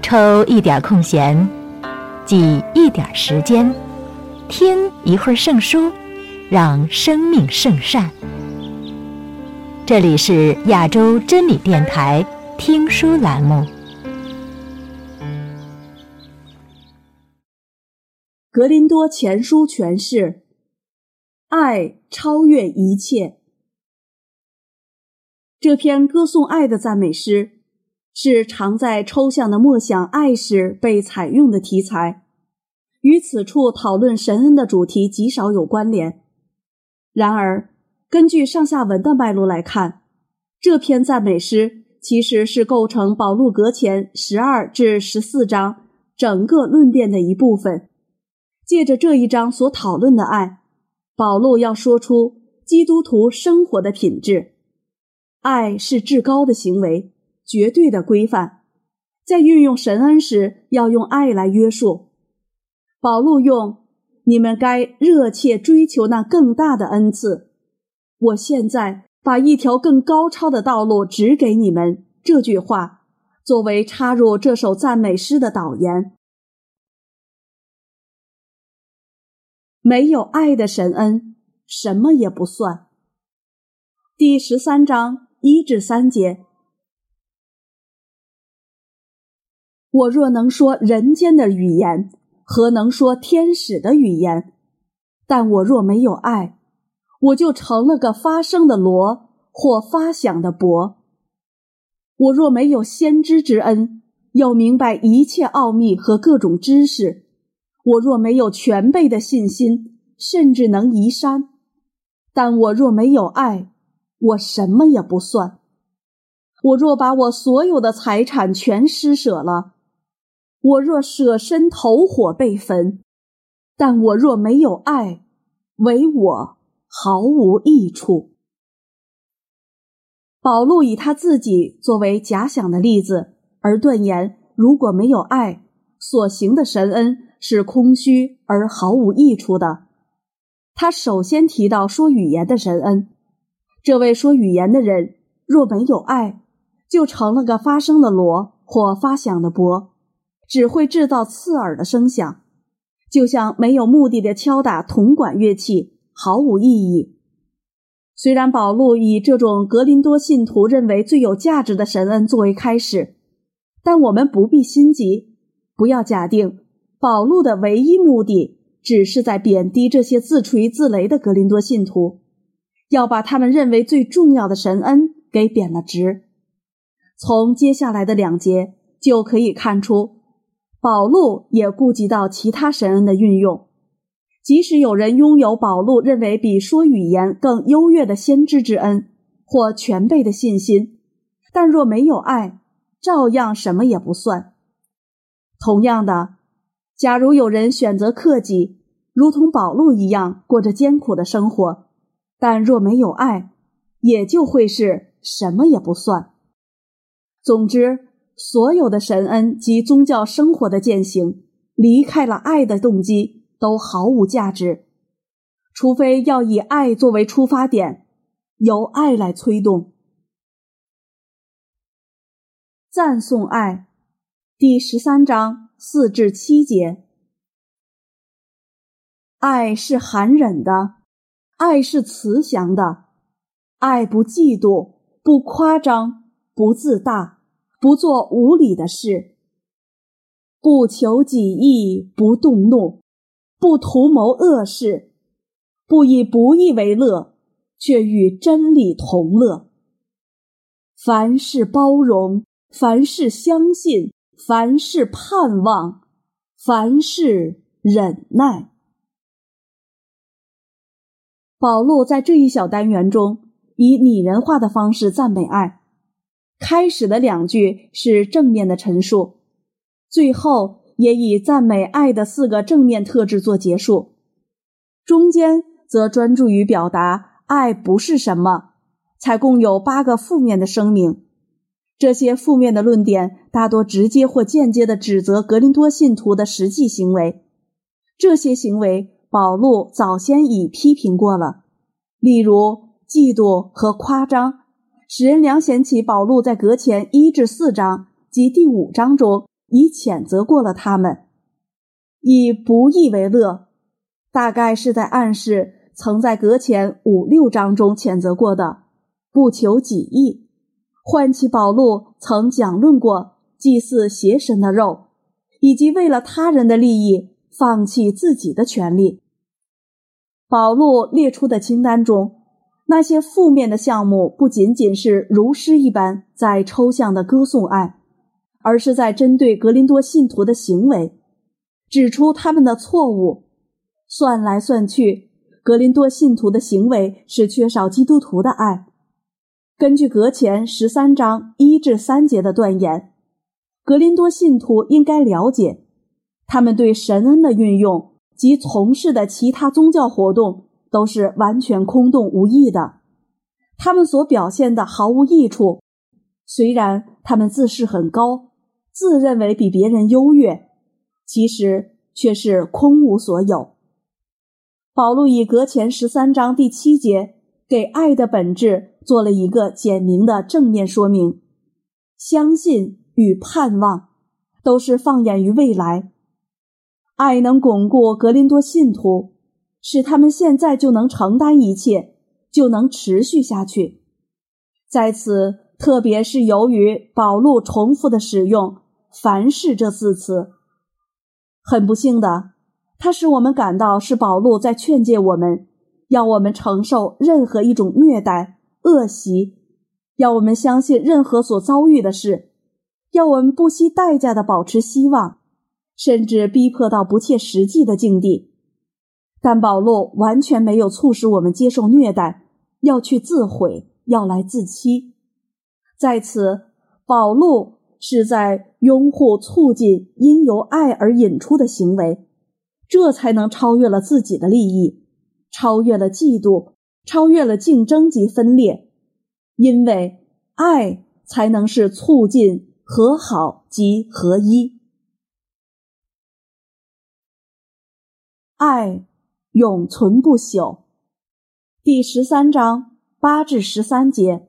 抽一点空闲，挤一点时间，听一会儿圣书，让生命圣善。这里是亚洲真理电台听书栏目。 格林多前书诠释：爱超越一切。这篇歌颂爱的赞美诗是常在抽象的默想爱时被采用的题材，与此处讨论神恩的主题极少有关联。然而，根据上下文的脉络来看，这篇赞美诗其实是构成保禄格前12至14章整个论辩的一部分。借着这一章所讨论的爱，保禄要说出基督徒生活的品质。爱是至高的行为，绝对的规范，在运用神恩时要用爱来约束。保禄用你们该热切追求那更大的恩赐，我现在把一条更高超的道路指给你们，这句话作为插入这首赞美诗的导言。没有爱的神恩，什么也不算。第13章1至3节，我若能说人间的语言，何能说天使的语言？但我若没有爱，我就成了个发声的锣或发响的钹。我若没有先知之恩，要明白一切奥秘和各种知识，我若没有全备的信心，甚至能移山。但我若没有爱，我什么也不算。我若把我所有的财产全施舍了，我若舍身投火被焚，但我若没有爱，为我毫无益处。保禄以他自己作为假想的例子，而断言如果没有爱，所行的神恩是空虚而毫无益处的。他首先提到说语言的神恩，这位说语言的人若没有爱，就成了个发声的锣或发响的钹，只会制造刺耳的声响，就像没有目的的敲打铜管乐器，毫无意义。虽然保禄以这种格林多信徒认为最有价值的神恩作为开始，但我们不必心急，不要假定保禄的唯一目的只是在贬低这些自吹自擂的格林多信徒，要把他们认为最重要的神恩给贬了职。从接下来的2节就可以看出，保禄也顾及到其他神恩的运用。即使有人拥有保禄认为比说语言更优越的先知之恩或全备的信心，但若没有爱，照样什么也不算。同样的，假如有人选择克己，如同保禄一样过着艰苦的生活，但若没有爱，也就会是什么也不算。总之，所有的神恩及宗教生活的践行，离开了爱的动机都毫无价值，除非要以爱作为出发点，由爱来催动。赞颂爱，第13章4至7节。爱是含忍的，爱是慈祥的，爱不嫉妒，不夸张，不自大，不做无理的事，不求己意，不动怒，不图谋恶事，不以不义为乐，却与真理同乐。凡事包容，凡事相信，凡事盼望，凡事忍耐。保禄在这一小单元中以拟人化的方式赞美爱。开始的2句是正面的陈述，最后也以赞美爱的4个正面特质做结束，中间则专注于表达爱不是什么，才共有8个负面的声明。这些负面的论点大多直接或间接地指责格林多信徒的实际行为，这些行为保禄早先已批评过了，例如嫉妒和夸张，使人良嫌起保禄在格前1至4章及第5章中已谴责过了他们，以不义为乐，大概是在暗示曾在阁前5、6章中谴责过的不求己意，唤起保禄曾讲论过祭祀邪神的肉，以及为了他人的利益放弃自己的权利。保禄列出的清单中，那些负面的项目不仅仅是如诗一般在抽象的歌颂爱，而是在针对格林多信徒的行为，指出他们的错误。算来算去，格林多信徒的行为是缺少基督徒的爱。根据阁前13章1至3节的断言，格林多信徒应该了解，他们对神恩的运用及从事的其他宗教活动都是完全空洞无益的，他们所表现的毫无益处。虽然他们自视很高，自认为比别人优越，其实却是空无所有。保禄以阁前13章第7节给爱的本质做了一个简明的正面说明，相信与盼望都是放眼于未来。爱能巩固格林多信徒，使他们现在就能承担一切，就能持续下去。在此，特别是由于保禄重复的使用凡事这4词，很不幸的，它使我们感到是保禄在劝诫我们，要我们承受任何一种虐待、恶习，要我们相信任何所遭遇的事，要我们不惜代价地保持希望，甚至逼迫到不切实际的境地。但保禄完全没有促使我们接受虐待，要去自毁，要来自欺。在此，保禄是在拥护促进因由爱而引出的行为，这才能超越了自己的利益，超越了嫉妒，超越了竞争及分裂，因为爱才能是促进和好及合一。爱永存不朽。第13章8至13节。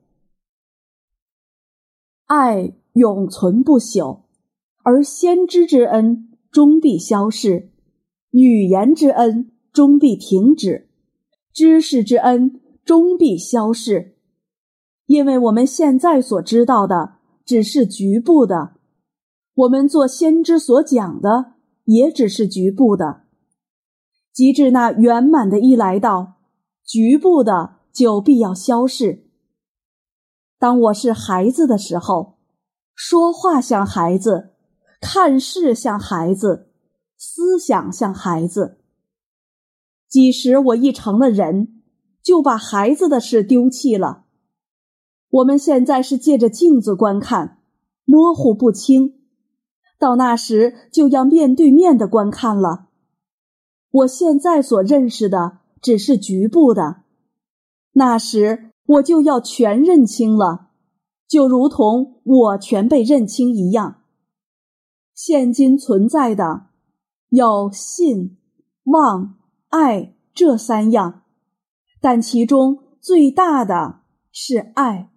爱永存不朽，而先知之恩终必消逝，语言之恩终必停止，知识之恩终必消逝。因为我们现在所知道的只是局部的，我们做先知所讲的也只是局部的。及至那圆满的一来到，局部的就必要消逝。当我是孩子的时候，说话像孩子，看事像孩子，思想像孩子。几时我一成了人，就把孩子的事丢弃了。我们现在是借着镜子观看，模糊不清，到那时就要面对面的观看了。我现在所认识的只是局部的，那时我就要全认清了，就如同我全被认清一样。现今存在的有信、望、爱这3样，但其中最大的是爱。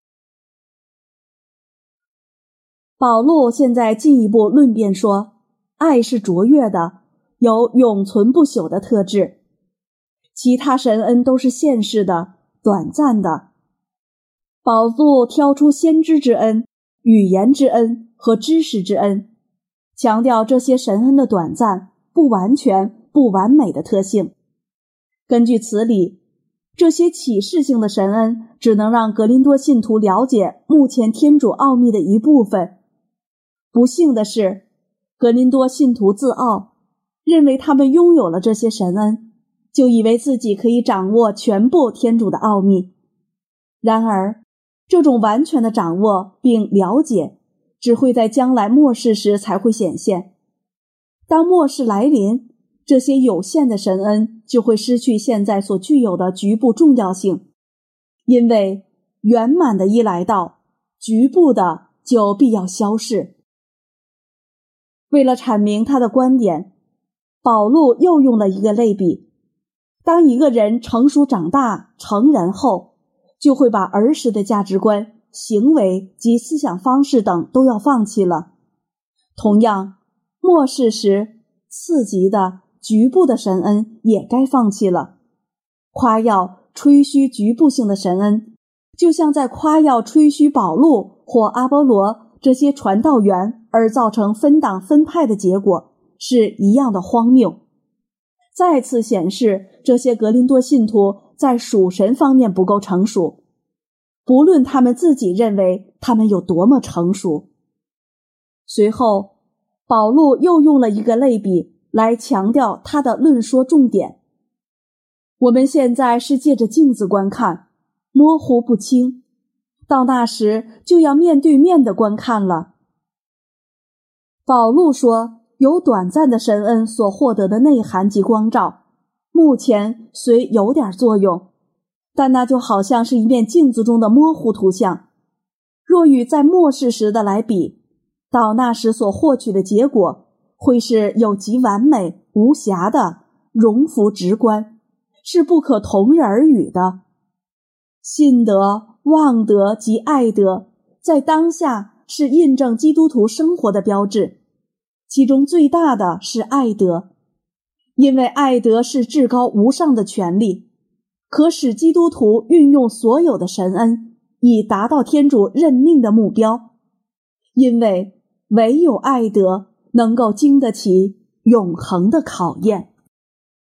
保禄现在进一步论辩说，爱是卓越的，有永存不朽的特质，其他神恩都是现世的、短暂的。保禄挑出先知之恩、语言之恩和知识之恩，强调这些神恩的短暂、不完全、不完美的特性。根据此理，这些启示性的神恩只能让格林多信徒了解目前天主奥秘的一部分。不幸的是，格林多信徒自傲，认为他们拥有了这些神恩，就以为自己可以掌握全部天主的奥秘。然而，这种完全的掌握并了解，只会在将来末世时才会显现。当末世来临，这些有限的神恩就会失去现在所具有的局部重要性，因为圆满的一来到，局部的就必要消逝。为了阐明他的观点，保禄又用了一个类比，当一个人成熟长大成人后，就会把儿时的价值观、行为及思想方式等都要放弃了， 同样，末世时次级的局部的神恩也该放弃了。夸耀吹嘘局部性的神恩，就像在夸耀吹嘘保禄或阿波罗这些传道员而造成分党分派的结果，是一样的荒谬。再次显示这些格林多信徒在属神方面不够成熟，不论他们自己认为他们有多么成熟。随后，保禄又用了一个类比来强调他的论说重点。我们现在是借着镜子观看，模糊不清，到那时就要面对面的观看了。保禄说，由短暂的神恩所获得的内涵及光照，目前虽有点作用，但那就好像是一面镜子中的模糊图像。若与在末世时的来比，到那时所获取的结果会是有极完美无瑕的，荣福直观，是不可同日而语的。信德、望德及爱德在当下是印证基督徒生活的标志，其中最大的是爱德，因为爱德是至高无上的权利，可使基督徒运用所有的神恩，以达到天主任命的目标，因为唯有爱德能够经得起永恒的考验。